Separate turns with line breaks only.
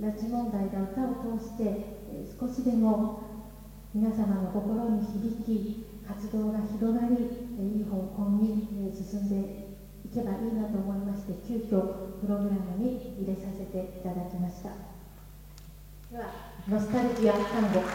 拉致問題が歌を通して少しでも皆様の心に響き、活動が広がり、いい方向に進んでいけばいいなと思いまして、急遽プログラムに入れさせていただきました。では、ノスタルジア単語。